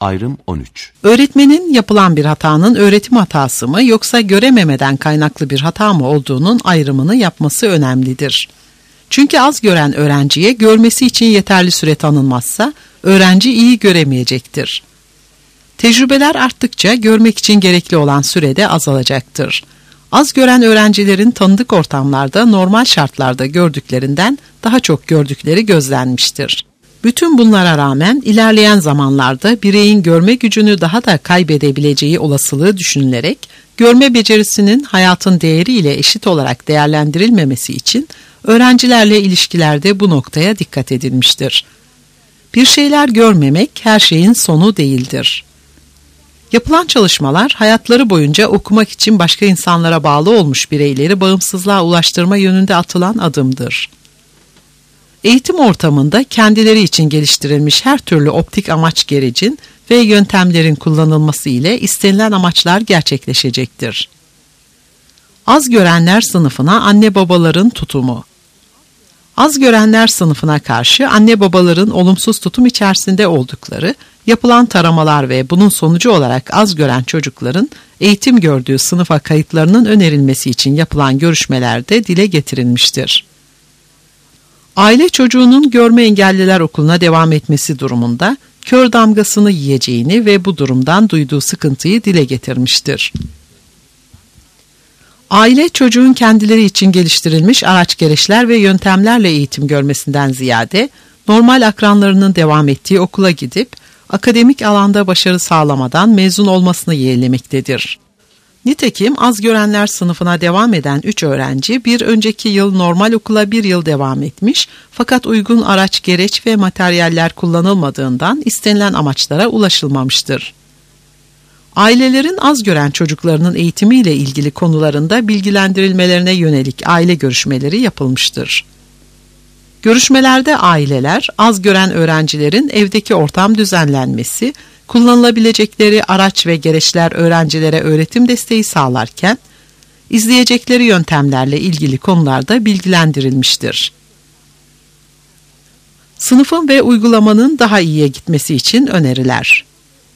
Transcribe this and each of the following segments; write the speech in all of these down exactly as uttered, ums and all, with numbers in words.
Ayrım on üç. Öğretmenin yapılan bir hatanın öğretim hatası mı yoksa görememeden kaynaklı bir hata mı olduğunun ayrımını yapması önemlidir. Çünkü az gören öğrenciye görmesi için yeterli süre tanınmazsa öğrenci iyi göremeyecektir. Tecrübeler arttıkça görmek için gerekli olan süre de azalacaktır. Az gören öğrencilerin tanıdık ortamlarda normal şartlarda gördüklerinden daha çok gördükleri gözlenmiştir. Bütün bunlara rağmen ilerleyen zamanlarda bireyin görme gücünü daha da kaybedebileceği olasılığı düşünülerek görme becerisinin hayatın değeriyle eşit olarak değerlendirilmemesi için öğrencilerle ilişkilerde bu noktaya dikkat edilmiştir. Bir şeyler görmemek her şeyin sonu değildir. Yapılan çalışmalar hayatları boyunca okumak için başka insanlara bağlı olmuş bireyleri bağımsızlığa ulaştırma yönünde atılan adımdır. Eğitim ortamında kendileri için geliştirilmiş her türlü optik amaç gerecin ve yöntemlerin kullanılması ile istenilen amaçlar gerçekleşecektir. Az görenler sınıfına anne babaların tutumu. Az görenler sınıfına karşı anne babaların olumsuz tutum içerisinde oldukları, yapılan taramalar ve bunun sonucu olarak az gören çocukların eğitim gördüğü sınıfa kayıtlarının önerilmesi için yapılan görüşmelerde dile getirilmiştir. Aile çocuğunun görme engelliler okuluna devam etmesi durumunda kör damgasını yiyeceğini ve bu durumdan duyduğu sıkıntıyı dile getirmiştir. Aile çocuğun kendileri için geliştirilmiş araç gereçler ve yöntemlerle eğitim görmesinden ziyade normal akranlarının devam ettiği okula gidip akademik alanda başarı sağlamadan mezun olmasını yeğlemektedir. Nitekim az görenler sınıfına devam eden üç öğrenci bir önceki yıl normal okula bir yıl devam etmiş fakat uygun araç gereç ve materyaller kullanılmadığından istenilen amaçlara ulaşılmamıştır. Ailelerin az gören çocuklarının eğitimiyle ilgili konularında bilgilendirilmelerine yönelik aile görüşmeleri yapılmıştır. Görüşmelerde aileler, az gören öğrencilerin evdeki ortam düzenlenmesi, kullanılabilecekleri araç ve gereçler öğrencilere öğretim desteği sağlarken, izleyecekleri yöntemlerle ilgili konularda bilgilendirilmiştir. Sınıfın ve uygulamanın daha iyiye gitmesi için öneriler.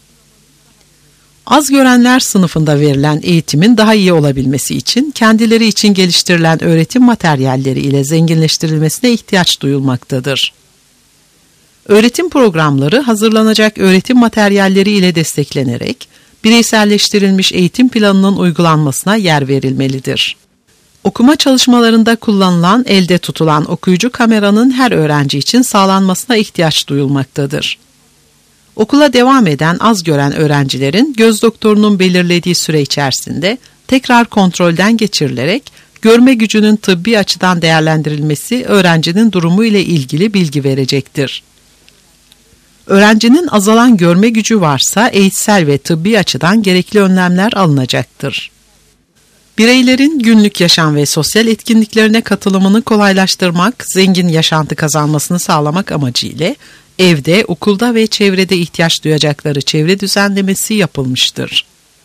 Az görenler sınıfında verilen eğitimin daha iyi olabilmesi için kendileri için geliştirilen öğretim materyalleri ile zenginleştirilmesine ihtiyaç duyulmaktadır. Öğretim programları hazırlanacak öğretim materyalleri ile desteklenerek bireyselleştirilmiş eğitim planının uygulanmasına yer verilmelidir. Okuma çalışmalarında kullanılan elde tutulan okuyucu kameranın her öğrenci için sağlanmasına ihtiyaç duyulmaktadır. Okula devam eden az gören öğrencilerin göz doktorunun belirlediği süre içerisinde tekrar kontrolden geçirilerek görme gücünün tıbbi açıdan değerlendirilmesi öğrencinin durumu ile ilgili bilgi verecektir. Öğrencinin azalan görme gücü varsa eğitsel ve tıbbi açıdan gerekli önlemler alınacaktır. Bireylerin günlük yaşam ve sosyal etkinliklerine katılımını kolaylaştırmak, zengin yaşantı kazanmasını sağlamak amacıyla evde, okulda ve çevrede ihtiyaç duyacakları çevre düzenlemesi yapılmıştır.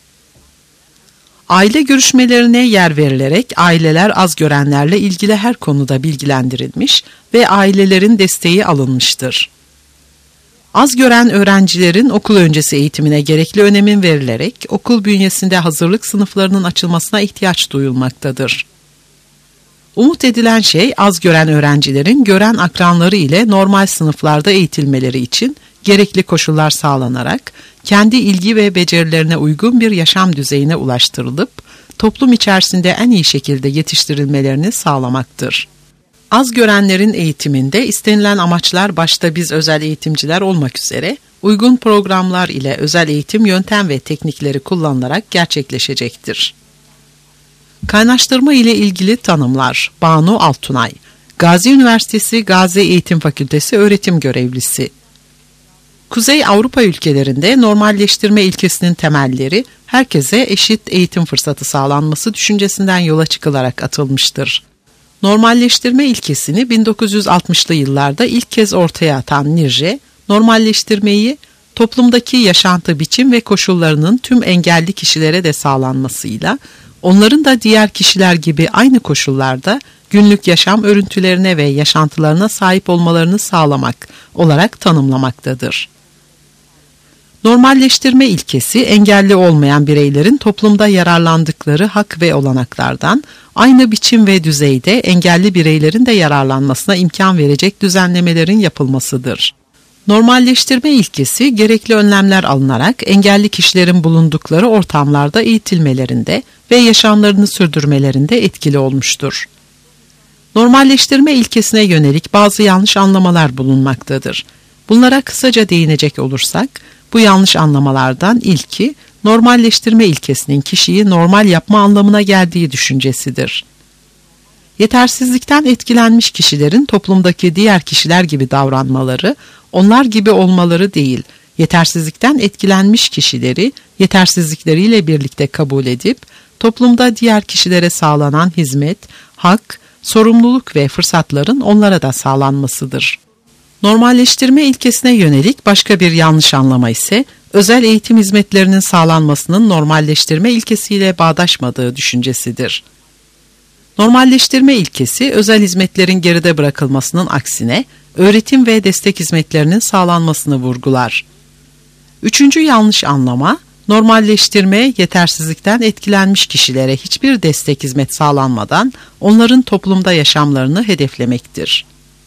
Aile görüşmelerine yer verilerek aileler az görenlerle ilgili her konuda bilgilendirilmiş ve ailelerin desteği alınmıştır. Az gören öğrencilerin okul öncesi eğitimine gerekli önemin verilerek okul bünyesinde hazırlık sınıflarının açılmasına ihtiyaç duyulmaktadır. Umut edilen şey az gören öğrencilerin gören akranları ile normal sınıflarda eğitilmeleri için gerekli koşullar sağlanarak kendi ilgi ve becerilerine uygun bir yaşam düzeyine ulaştırılıp toplum içerisinde en iyi şekilde yetiştirilmelerini sağlamaktır. Az görenlerin eğitiminde istenilen amaçlar başta biz özel eğitimciler olmak üzere uygun programlar ile özel eğitim yöntem ve teknikleri kullanılarak gerçekleşecektir. Kaynaştırma ile ilgili tanımlar. Banu Altunay, Gazi Üniversitesi Gazi Eğitim Fakültesi öğretim görevlisi. Kuzey Avrupa ülkelerinde normalleştirme ilkesinin temelleri herkese eşit eğitim fırsatı sağlanması düşüncesinden yola çıkılarak atılmıştır. Normalleştirme ilkesini bin dokuz yüz altmışlı yıllarda ilk kez ortaya atan Nirce, normalleştirmeyi toplumdaki yaşantı biçim ve koşullarının tüm engelli kişilere de sağlanmasıyla, onların da diğer kişiler gibi aynı koşullarda günlük yaşam örüntülerine ve yaşantılarına sahip olmalarını sağlamak olarak tanımlamaktadır. Normalleştirme ilkesi, engelli olmayan bireylerin toplumda yararlandıkları hak ve olanaklardan aynı biçim ve düzeyde engelli bireylerin de yararlanmasına imkan verecek düzenlemelerin yapılmasıdır. Normalleştirme ilkesi, gerekli önlemler alınarak engelli kişilerin bulundukları ortamlarda eğitilmelerinde ve yaşamlarını sürdürmelerinde etkili olmuştur. Normalleştirme ilkesine yönelik bazı yanlış anlamalar bulunmaktadır. Bunlara kısaca değinecek olursak, bu yanlış anlamalardan ilki, normalleştirme ilkesinin kişiyi normal yapma anlamına geldiği düşüncesidir. Yetersizlikten etkilenmiş kişilerin toplumdaki diğer kişiler gibi davranmaları, onlar gibi olmaları değil, yetersizlikten etkilenmiş kişileri yetersizlikleriyle birlikte kabul edip, toplumda diğer kişilere sağlanan hizmet, hak, sorumluluk ve fırsatların onlara da sağlanmasıdır. Normalleştirme ilkesine yönelik başka bir yanlış anlama ise, özel eğitim hizmetlerinin sağlanmasının normalleştirme ilkesiyle bağdaşmadığı düşüncesidir. Normalleştirme ilkesi, özel hizmetlerin geride bırakılmasının aksine, öğretim ve destek hizmetlerinin sağlanmasını vurgular. Üçüncü yanlış anlama, normalleştirme, yetersizlikten etkilenmiş kişilere hiçbir destek hizmet sağlanmadan onların toplumda yaşamlarını hedeflemektir.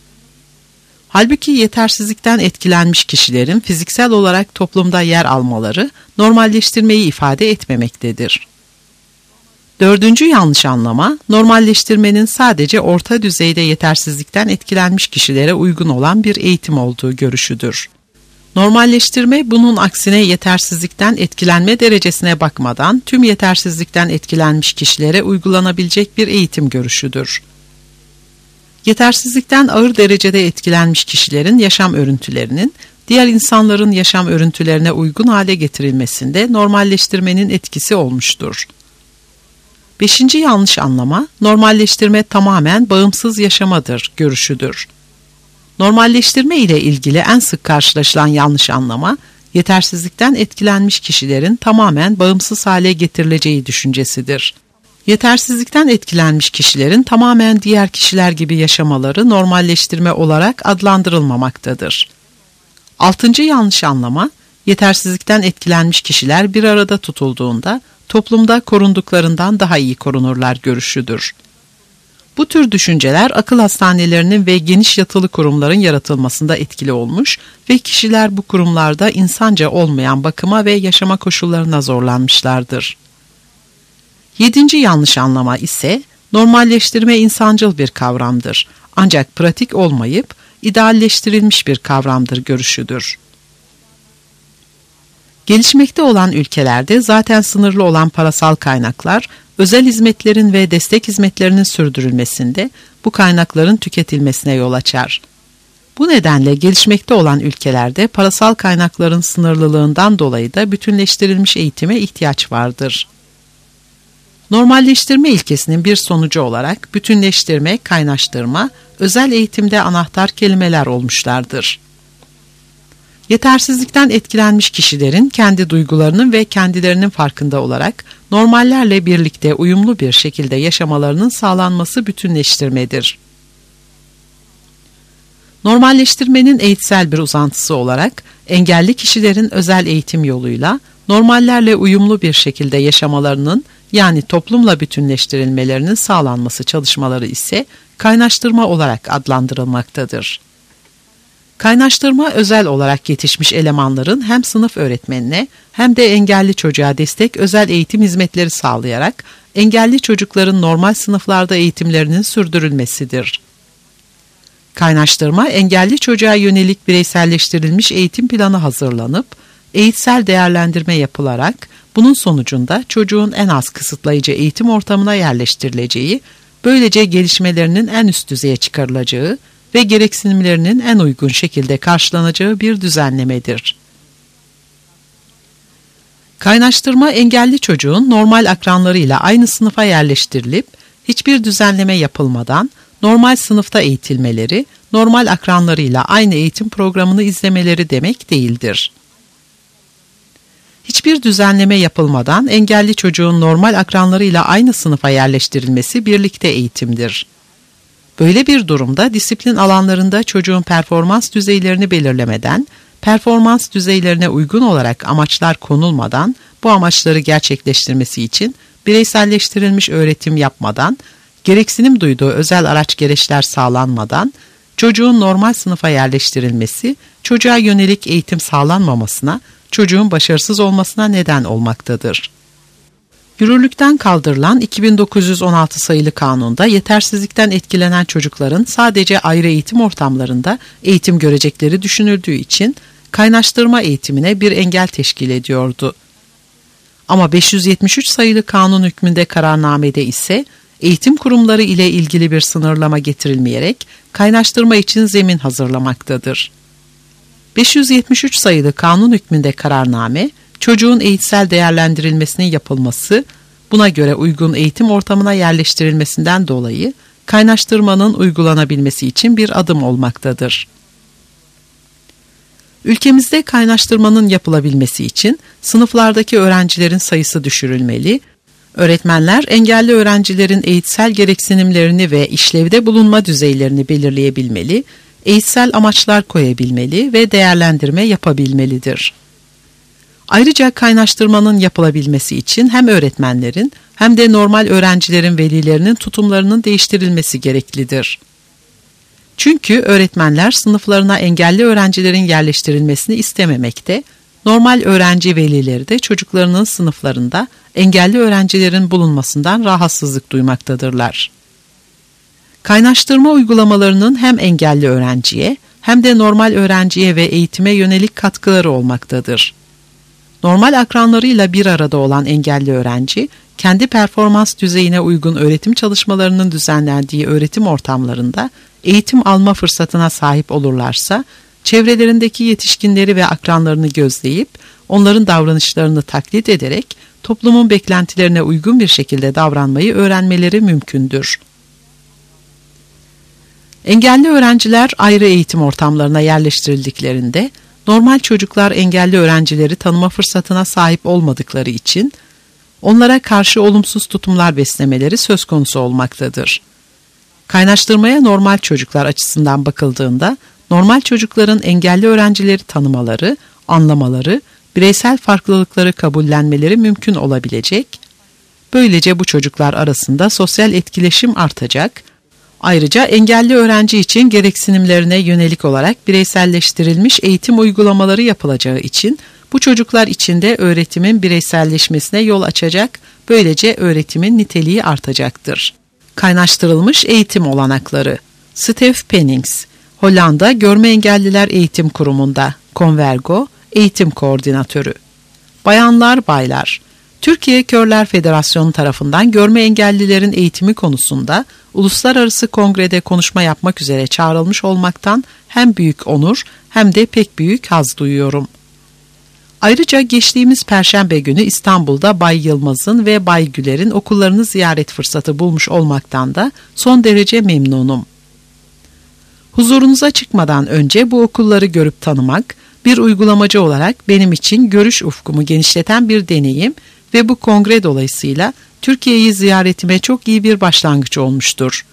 Halbuki yetersizlikten etkilenmiş kişilerin fiziksel olarak toplumda yer almaları normalleştirmeyi ifade etmemektedir. Dördüncü yanlış anlama, normalleştirmenin sadece orta düzeyde yetersizlikten etkilenmiş kişilere uygun olan bir eğitim olduğu görüşüdür. Normalleştirme, bunun aksine yetersizlikten etkilenme derecesine bakmadan tüm yetersizlikten etkilenmiş kişilere uygulanabilecek bir eğitim görüşüdür. Yetersizlikten ağır derecede etkilenmiş kişilerin yaşam örüntülerinin, diğer insanların yaşam örüntülerine uygun hale getirilmesinde normalleştirmenin etkisi olmuştur. Beşinci yanlış anlama, normalleştirme tamamen bağımsız yaşamadır görüşüdür. Normalleştirme ile ilgili en sık karşılaşılan yanlış anlama, yetersizlikten etkilenmiş kişilerin tamamen bağımsız hale getirileceği düşüncesidir. Yetersizlikten etkilenmiş kişilerin tamamen diğer kişiler gibi yaşamaları normalleştirme olarak adlandırılmamaktadır. Altıncı yanlış anlama, yetersizlikten etkilenmiş kişiler bir arada tutulduğunda toplumda korunduklarından daha iyi korunurlar görüşüdür. Bu tür düşünceler akıl hastanelerinin ve geniş yatılı kurumların yaratılmasında etkili olmuş ve kişiler bu kurumlarda insanca olmayan bakıma ve yaşama koşullarına zorlanmışlardır. Yedinci yanlış anlama ise normalleştirme insancıl bir kavramdır. Ancak pratik olmayıp idealleştirilmiş bir kavramdır görüşüdür. Gelişmekte olan ülkelerde zaten sınırlı olan parasal kaynaklar, özel hizmetlerin ve destek hizmetlerinin sürdürülmesinde bu kaynakların tüketilmesine yol açar. Bu nedenle gelişmekte olan ülkelerde parasal kaynakların sınırlılığından dolayı da bütünleştirilmiş eğitime ihtiyaç vardır. Normalleştirme ilkesinin bir sonucu olarak bütünleştirme, kaynaştırma, özel eğitimde anahtar kelimeler olmuşlardır. Yetersizlikten etkilenmiş kişilerin kendi duygularının ve kendilerinin farkında olarak normallerle birlikte uyumlu bir şekilde yaşamalarının sağlanması bütünleştirmedir. Normalleştirmenin eğitsel bir uzantısı olarak engelli kişilerin özel eğitim yoluyla normallerle uyumlu bir şekilde yaşamalarının, yani toplumla bütünleştirilmelerinin sağlanması çalışmaları ise kaynaştırma olarak adlandırılmaktadır. Kaynaştırma, özel olarak yetişmiş elemanların hem sınıf öğretmenine hem de engelli çocuğa destek özel eğitim hizmetleri sağlayarak engelli çocukların normal sınıflarda eğitimlerinin sürdürülmesidir. Kaynaştırma, engelli çocuğa yönelik bireyselleştirilmiş eğitim planı hazırlanıp, eğitsel değerlendirme yapılarak bunun sonucunda çocuğun en az kısıtlayıcı eğitim ortamına yerleştirileceği, böylece gelişmelerinin en üst düzeye çıkarılacağı ve gereksinimlerinin en uygun şekilde karşılanacağı bir düzenlemedir. Kaynaştırma, engelli çocuğun normal akranlarıyla aynı sınıfa yerleştirilip, hiçbir düzenleme yapılmadan normal sınıfta eğitilmeleri, normal akranlarıyla aynı eğitim programını izlemeleri demek değildir. Hiçbir düzenleme yapılmadan engelli çocuğun normal akranlarıyla aynı sınıfa yerleştirilmesi birlikte eğitimdir. Böyle bir durumda disiplin alanlarında çocuğun performans düzeylerini belirlemeden, performans düzeylerine uygun olarak amaçlar konulmadan, bu amaçları gerçekleştirmesi için bireyselleştirilmiş öğretim yapmadan, gereksinim duyduğu özel araç gereçler sağlanmadan, çocuğun normal sınıfa yerleştirilmesi, çocuğa yönelik eğitim sağlanmamasına, çocuğun başarısız olmasına neden olmaktadır. Yürürlükten kaldırılan iki bin dokuz yüz on altı sayılı kanunda yetersizlikten etkilenen çocukların sadece ayrı eğitim ortamlarında eğitim görecekleri düşünüldüğü için kaynaştırma eğitimine bir engel teşkil ediyordu. Ama beş yüz yetmiş üç sayılı kanun hükmünde kararnamede ise eğitim kurumları ile ilgili bir sınırlama getirilmeyerek kaynaştırma için zemin hazırlamaktadır. beş yüz yetmiş üç sayılı kanun hükmünde kararname, çocuğun eğitsel değerlendirilmesinin yapılması, buna göre uygun eğitim ortamına yerleştirilmesinden dolayı kaynaştırmanın uygulanabilmesi için bir adım olmaktadır. Ülkemizde kaynaştırmanın yapılabilmesi için sınıflardaki öğrencilerin sayısı düşürülmeli, öğretmenler engelli öğrencilerin eğitsel gereksinimlerini ve işlevde bulunma düzeylerini belirleyebilmeli, eğitsel amaçlar koyabilmeli ve değerlendirme yapabilmelidir. Ayrıca kaynaştırmanın yapılabilmesi için hem öğretmenlerin hem de normal öğrencilerin velilerinin tutumlarının değiştirilmesi gereklidir. Çünkü öğretmenler sınıflarına engelli öğrencilerin yerleştirilmesini istememekte, normal öğrenci velileri de çocuklarının sınıflarında engelli öğrencilerin bulunmasından rahatsızlık duymaktadırlar. Kaynaştırma uygulamalarının hem engelli öğrenciye hem de normal öğrenciye ve eğitime yönelik katkıları olmaktadır. Normal akranlarıyla bir arada olan engelli öğrenci, kendi performans düzeyine uygun öğretim çalışmalarının düzenlendiği öğretim ortamlarında eğitim alma fırsatına sahip olurlarsa, çevrelerindeki yetişkinleri ve akranlarını gözleyip, onların davranışlarını taklit ederek, toplumun beklentilerine uygun bir şekilde davranmayı öğrenmeleri mümkündür. Engelli öğrenciler ayrı eğitim ortamlarına yerleştirildiklerinde, normal çocuklar engelli öğrencileri tanıma fırsatına sahip olmadıkları için, onlara karşı olumsuz tutumlar beslemeleri söz konusu olmaktadır. Kaynaştırmaya normal çocuklar açısından bakıldığında, normal çocukların engelli öğrencileri tanımaları, anlamaları, bireysel farklılıkları kabullenmeleri mümkün olabilecek, böylece bu çocuklar arasında sosyal etkileşim artacak, ayrıca engelli öğrenci için gereksinimlerine yönelik olarak bireyselleştirilmiş eğitim uygulamaları yapılacağı için, bu çocuklar için de öğretimin bireyselleşmesine yol açacak, böylece öğretimin niteliği artacaktır. Kaynaştırılmış eğitim olanakları. Stef Pennings, Hollanda Görme Engelliler Eğitim Kurumu'nda, Convergo, Eğitim Koordinatörü. Bayanlar, baylar, Türkiye Körler Federasyonu tarafından görme engellilerin eğitimi konusunda uluslararası kongrede konuşma yapmak üzere çağrılmış olmaktan hem büyük onur hem de pek büyük haz duyuyorum. Ayrıca geçtiğimiz Perşembe günü İstanbul'da Bay Yılmaz'ın ve Bay Güler'in okullarını ziyaret fırsatı bulmuş olmaktan da son derece memnunum. Huzurunuza çıkmadan önce bu okulları görüp tanımak, bir uygulamacı olarak benim için görüş ufkumu genişleten bir deneyim ve bu kongre dolayısıyla Türkiye'yi ziyaretime çok iyi bir başlangıç olmuştur.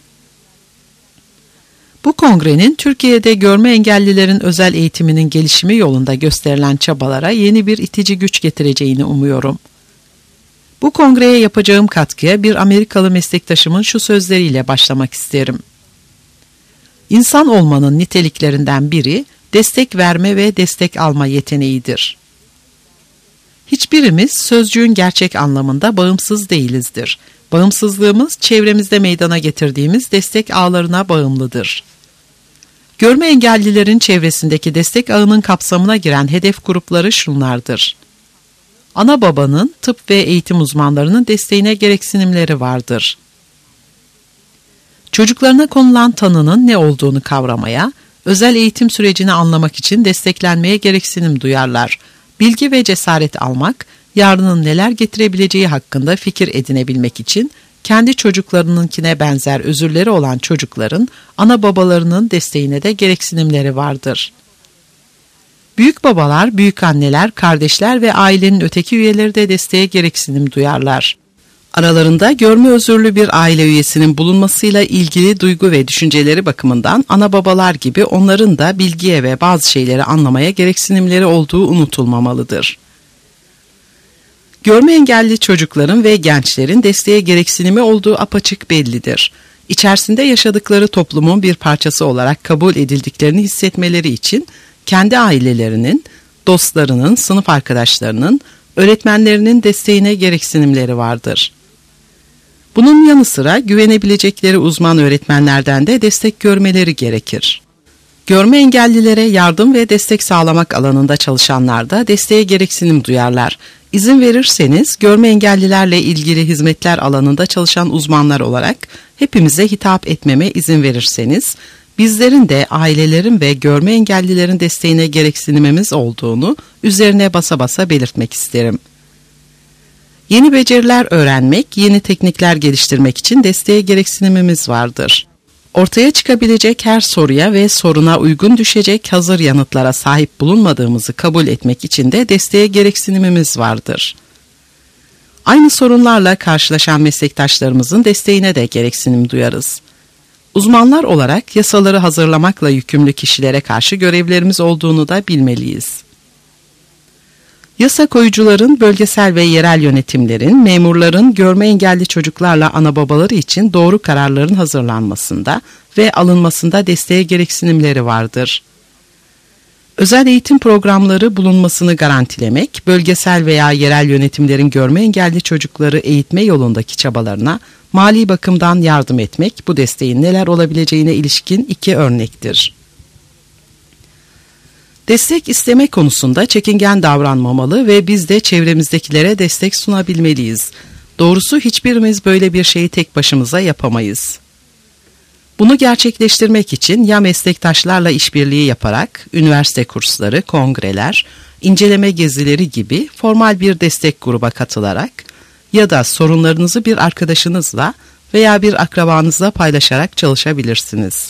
Bu kongrenin Türkiye'de görme engellilerin özel eğitiminin gelişimi yolunda gösterilen çabalara yeni bir itici güç getireceğini umuyorum. Bu kongreye yapacağım katkıya bir Amerikalı meslektaşımın şu sözleriyle başlamak isterim. İnsan olmanın niteliklerinden biri destek verme ve destek alma yeteneğidir. Hiçbirimiz sözcüğün gerçek anlamında bağımsız değilizdir. Bağımsızlığımız çevremizde meydana getirdiğimiz destek ağlarına bağımlıdır. Görme engellilerin çevresindeki destek ağının kapsamına giren hedef grupları şunlardır. Ana babanın, tıp ve eğitim uzmanlarının desteğine gereksinimleri vardır. Çocuklarına konulan tanının ne olduğunu kavramaya, özel eğitim sürecini anlamak için desteklenmeye gereksinim duyarlar. Bilgi ve cesaret almak, yarının neler getirebileceği hakkında fikir edinebilmek için, kendi çocuklarınınkine benzer özürleri olan çocukların, ana babalarının desteğine de gereksinimleri vardır. Büyük babalar, büyük anneler, kardeşler ve ailenin öteki üyeleri de desteğe gereksinim duyarlar. Aralarında görme özürlü bir aile üyesinin bulunmasıyla ilgili duygu ve düşünceleri bakımından ana babalar gibi onların da bilgiye ve bazı şeyleri anlamaya gereksinimleri olduğu unutulmamalıdır. Görme engelli çocukların ve gençlerin desteğe gereksinimi olduğu apaçık bellidir. İçerisinde yaşadıkları toplumun bir parçası olarak kabul edildiklerini hissetmeleri için kendi ailelerinin, dostlarının, sınıf arkadaşlarının, öğretmenlerinin desteğine gereksinimleri vardır. Bunun yanı sıra güvenebilecekleri uzman öğretmenlerden de destek görmeleri gerekir. Görme engellilere yardım ve destek sağlamak alanında çalışanlar da desteğe gereksinim duyarlar. İzin verirseniz görme engellilerle ilgili hizmetler alanında çalışan uzmanlar olarak hepimize hitap etmeme izin verirseniz, bizlerin de ailelerin ve görme engellilerin desteğine gereksinimimiz olduğunu üzerine basa basa belirtmek isterim. Yeni beceriler öğrenmek, yeni teknikler geliştirmek için desteğe gereksinimimiz vardır. Ortaya çıkabilecek her soruya ve soruna uygun düşecek hazır yanıtlara sahip bulunmadığımızı kabul etmek için de desteğe gereksinimimiz vardır. Aynı sorunlarla karşılaşan meslektaşlarımızın desteğine de gereksinim duyarız. Uzmanlar olarak yasaları hazırlamakla yükümlü kişilere karşı görevlerimiz olduğunu da bilmeliyiz. Yasa koyucuların, bölgesel ve yerel yönetimlerin, memurların görme engelli çocuklarla ana babaları için doğru kararların hazırlanmasında ve alınmasında desteğe gereksinimleri vardır. Özel eğitim programları bulunmasını garantilemek, bölgesel veya yerel yönetimlerin görme engelli çocukları eğitme yolundaki çabalarına mali bakımdan yardım etmek, bu desteğin neler olabileceğine ilişkin iki örnektir. Destek isteme konusunda çekingen davranmamalı ve biz de çevremizdekilere destek sunabilmeliyiz. Doğrusu hiçbirimiz böyle bir şeyi tek başımıza yapamayız. Bunu gerçekleştirmek için ya meslektaşlarla işbirliği yaparak üniversite kursları, kongreler, inceleme gezileri gibi formal bir destek gruba katılarak ya da sorunlarınızı bir arkadaşınızla veya bir akrabanızla paylaşarak çalışabilirsiniz.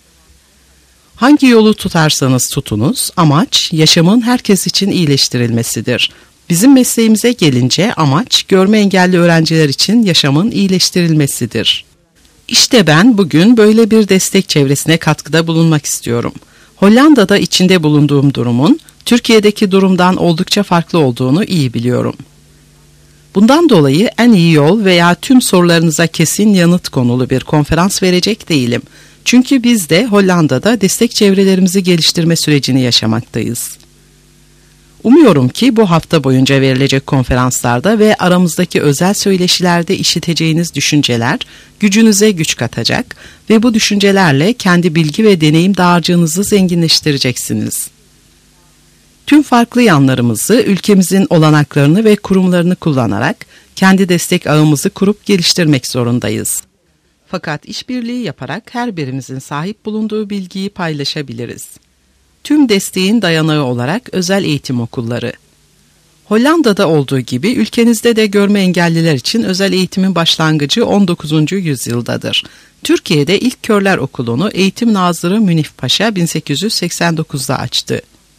Hangi yolu tutarsanız tutunuz, amaç yaşamın herkes için iyileştirilmesidir. Bizim mesleğimize gelince amaç görme engelli öğrenciler için yaşamın iyileştirilmesidir. İşte ben bugün böyle bir destek çevresine katkıda bulunmak istiyorum. Hollanda'da içinde bulunduğum durumun Türkiye'deki durumdan oldukça farklı olduğunu iyi biliyorum. Bundan dolayı en iyi yol veya tüm sorularınıza kesin yanıt konulu bir konferans verecek değilim. Çünkü biz de Hollanda'da destek çevrelerimizi geliştirme sürecini yaşamaktayız. Umuyorum ki bu hafta boyunca verilecek konferanslarda ve aramızdaki özel söyleşilerde işiteceğiniz düşünceler gücünüze güç katacak ve bu düşüncelerle kendi bilgi ve deneyim dağarcığınızı zenginleştireceksiniz. Tüm farklı yanlarımızı, ülkemizin olanaklarını ve kurumlarını kullanarak kendi destek ağımızı kurup geliştirmek zorundayız. Fakat işbirliği yaparak her birimizin sahip bulunduğu bilgiyi paylaşabiliriz. Tüm desteğin dayanağı olarak özel eğitim okulları. Hollanda'da olduğu gibi ülkenizde de görme engelliler için özel eğitimin başlangıcı on dokuzuncu yüzyıldadır. Türkiye'de ilk körler okulunu Eğitim Nazırı Münif Paşa bin sekiz yüz seksen dokuzda açtı.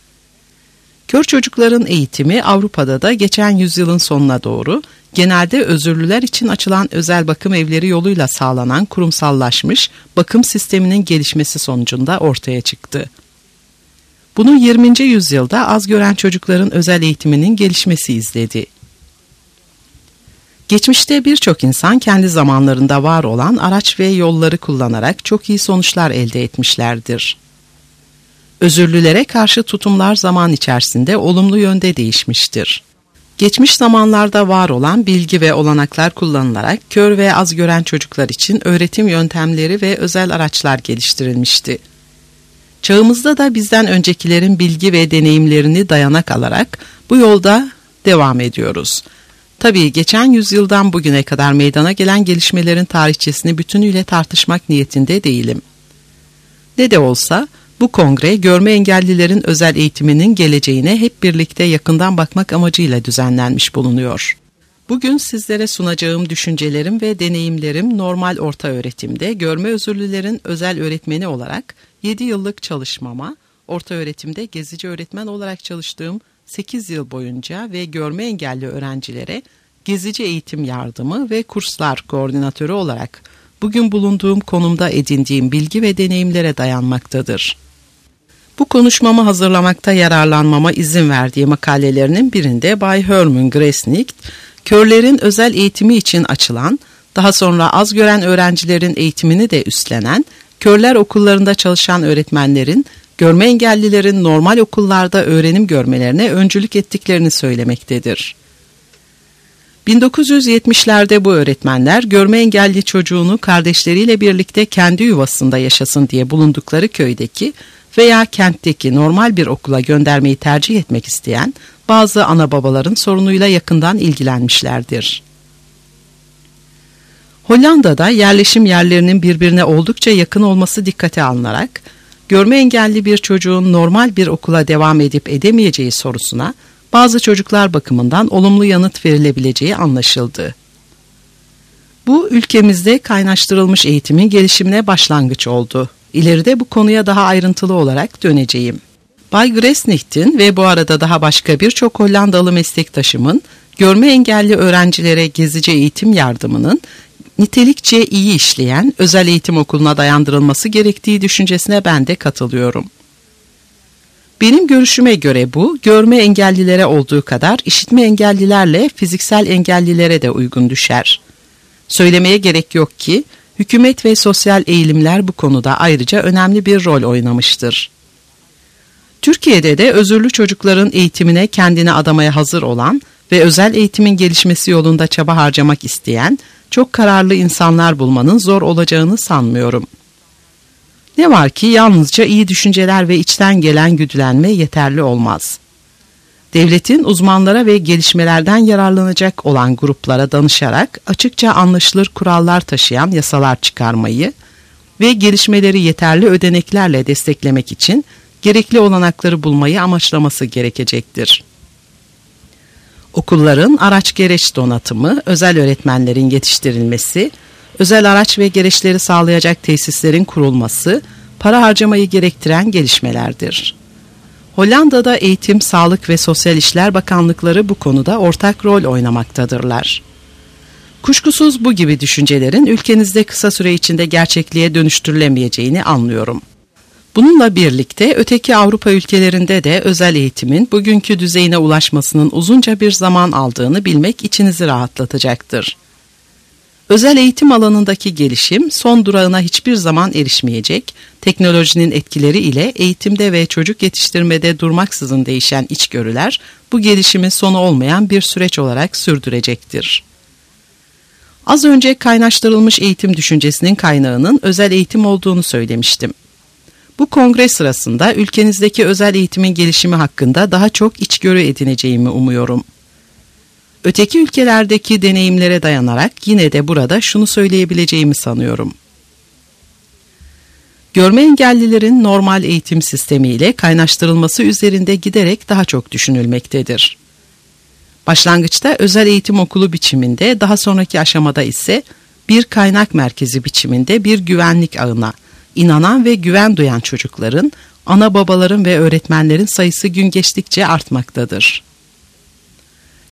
Kör çocukların eğitimi Avrupa'da da geçen yüzyılın sonuna doğru genelde özürlüler için açılan özel bakım evleri yoluyla sağlanan kurumsallaşmış bakım sisteminin gelişmesi sonucunda ortaya çıktı. Bunu yirminci yüzyılda az gören çocukların özel eğitiminin gelişmesi izledi. Geçmişte birçok insan kendi zamanlarında var olan araç ve yolları kullanarak çok iyi sonuçlar elde etmişlerdir. Özürlülere karşı tutumlar zaman içerisinde olumlu yönde değişmiştir. Geçmiş zamanlarda var olan bilgi ve olanaklar kullanılarak kör ve az gören çocuklar için öğretim yöntemleri ve özel araçlar geliştirilmişti. Çağımızda da bizden öncekilerin bilgi ve deneyimlerini dayanak alarak bu yolda devam ediyoruz. Tabii geçen yüzyıldan bugüne kadar meydana gelen gelişmelerin tarihçesini bütünüyle tartışmak niyetinde değilim. Ne de olsa bu kongre görme engellilerin özel eğitiminin geleceğine hep birlikte yakından bakmak amacıyla düzenlenmiş bulunuyor. Bugün sizlere sunacağım düşüncelerim ve deneyimlerim normal orta öğretimde görme özürlülerin özel öğretmeni olarak yedi yıllık çalışmama, orta öğretimde gezici öğretmen olarak çalıştığım sekiz yıl boyunca ve görme engelli öğrencilere gezici eğitim yardımı ve kurslar koordinatörü olarak bugün bulunduğum konumda edindiğim bilgi ve deneyimlere dayanmaktadır. Bu konuşmamı hazırlamakta yararlanmama izin verdiği makalelerinin birinde Bay Herman Gresnick, körlerin özel eğitimi için açılan, daha sonra az gören öğrencilerin eğitimini de üstlenen, körler okullarında çalışan öğretmenlerin, görme engellilerin normal okullarda öğrenim görmelerine öncülük ettiklerini söylemektedir. bin dokuz yüz yetmişlerde bu öğretmenler, görme engelli çocuğunu kardeşleriyle birlikte kendi yuvasında yaşasın diye bulundukları köydeki veya kentteki normal bir okula göndermeyi tercih etmek isteyen bazı ana babaların sorunuyla yakından ilgilenmişlerdir. Hollanda'da yerleşim yerlerinin birbirine oldukça yakın olması dikkate alınarak, görme engelli bir çocuğun normal bir okula devam edip edemeyeceği sorusuna bazı çocuklar bakımından olumlu yanıt verilebileceği anlaşıldı. Bu ülkemizde kaynaştırılmış eğitimin gelişimine başlangıç oldu. İleride bu konuya daha ayrıntılı olarak döneceğim. Bay Gresnick'in ve bu arada daha başka birçok Hollandalı meslektaşımın görme engelli öğrencilere gezici eğitim yardımının nitelikçe iyi işleyen özel eğitim okuluna dayandırılması gerektiği düşüncesine ben de katılıyorum. Benim görüşüme göre bu, görme engellilere olduğu kadar işitme engellilerle fiziksel engellilere de uygun düşer. Söylemeye gerek yok ki, hükümet ve sosyal eğilimler bu konuda ayrıca önemli bir rol oynamıştır. Türkiye'de de özürlü çocukların eğitimine kendini adamaya hazır olan ve özel eğitimin gelişmesi yolunda çaba harcamak isteyen çok kararlı insanlar bulmanın zor olacağını sanmıyorum. Ne var ki yalnızca iyi düşünceler ve içten gelen güdülenme yeterli olmaz. Devletin uzmanlara ve gelişmelerden yararlanacak olan gruplara danışarak açıkça anlaşılır kurallar taşıyan yasalar çıkarmayı ve gelişmeleri yeterli ödeneklerle desteklemek için gerekli olanakları bulmayı amaçlaması gerekecektir. Okulların araç gereç donatımı, özel öğretmenlerin yetiştirilmesi, özel araç ve gereçleri sağlayacak tesislerin kurulması, para harcamayı gerektiren gelişmelerdir. Hollanda'da Eğitim, Sağlık ve Sosyal İşler Bakanlıkları bu konuda ortak rol oynamaktadırlar. Kuşkusuz bu gibi düşüncelerin ülkenizde kısa süre içinde gerçekliğe dönüştürülemeyeceğini anlıyorum. Bununla birlikte öteki Avrupa ülkelerinde de özel eğitimin bugünkü düzeyine ulaşmasının uzunca bir zaman aldığını bilmek içinizi rahatlatacaktır. Özel eğitim alanındaki gelişim son durağına hiçbir zaman erişmeyecek, teknolojinin etkileri ile eğitimde ve çocuk yetiştirmede durmaksızın değişen içgörüler bu gelişimin sonu olmayan bir süreç olarak sürdürecektir. Az önce kaynaştırılmış eğitim düşüncesinin kaynağının özel eğitim olduğunu söylemiştim. Bu kongre sırasında ülkenizdeki özel eğitimin gelişimi hakkında daha çok içgörü edineceğimi umuyorum. Öteki ülkelerdeki deneyimlere dayanarak yine de burada şunu söyleyebileceğimi sanıyorum. Görme engellilerin normal eğitim sistemiyle kaynaştırılması üzerinde giderek daha çok düşünülmektedir. Başlangıçta özel eğitim okulu biçiminde, daha sonraki aşamada ise bir kaynak merkezi biçiminde bir güvenlik ağına inanan ve güven duyan çocukların, ana babaların ve öğretmenlerin sayısı gün geçtikçe artmaktadır.